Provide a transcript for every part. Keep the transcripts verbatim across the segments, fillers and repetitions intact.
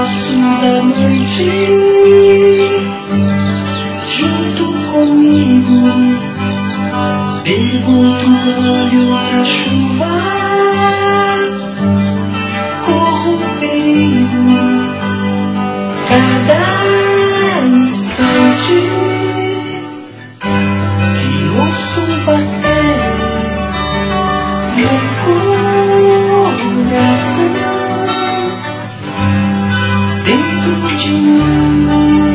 abraço da noite junto comigo, pergunto o olho pra chuva, corro perigo cada instante que ouço bater meu coração dentro de mim.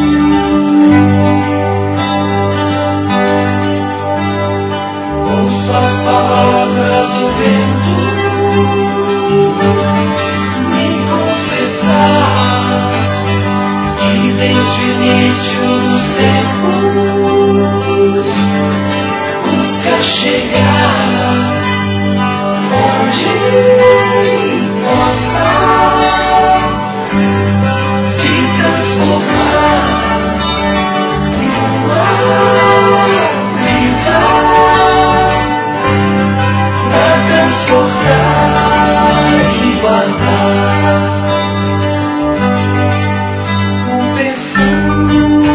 Ouço as palavras do vento me confessar que desde o início dos tempos busca chegar onde possa se transformar numa brisa pra transportar e guardar o perfume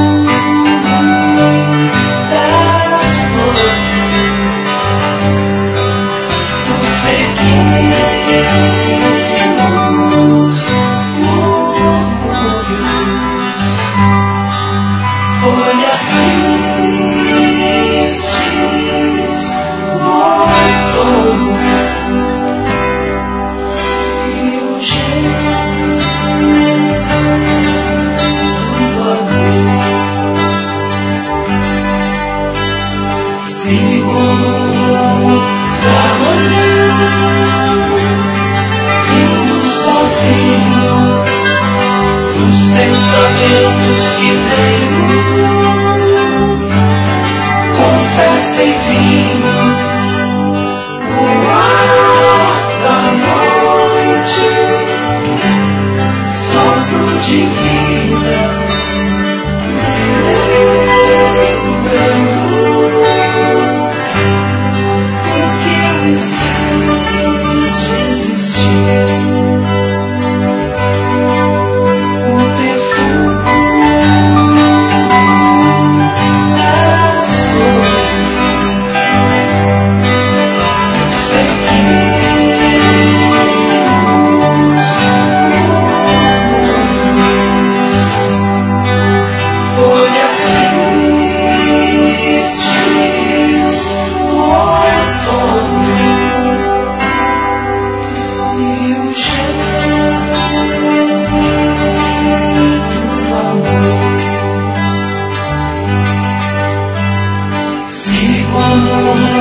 das flores dos pequenos murmúrios, folhas tristes do outono e o cheiro do amor. Sigo no rumo da manhã, indo sozinho dos pensamentos que tenho, confessa e vinho, o ar da noite, sopro de vida, lembrando o que eu esqueço de existir. O perfume das flores dos pequenos murmúrios, folhas tristes do outono e o cheiro do amor. Sigo no